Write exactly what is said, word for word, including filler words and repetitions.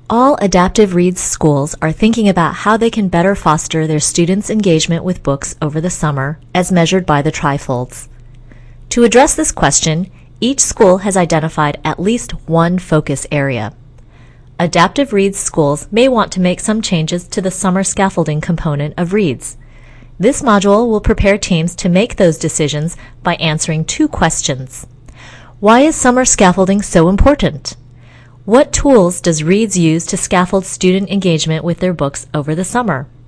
All Adaptive Reads schools are thinking about how they can better foster their students' engagement with books over the summer, as measured by the trifolds. To address this question, each school has identified at least one focus area. Adaptive Reads schools may want to make some changes to the summer scaffolding component of Reads. This module will prepare teams to make those decisions by answering two questions. Why is summer scaffolding so important? What tools does Reads use to scaffold student engagement with their books over the summer?